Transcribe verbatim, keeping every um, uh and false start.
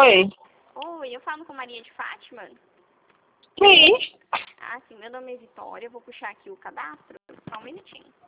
Oi. Oi, eu falo com Maria de Fátima? Sim. Ah, sim, meu nome é Vitória, eu vou puxar aqui o cadastro, só um minutinho.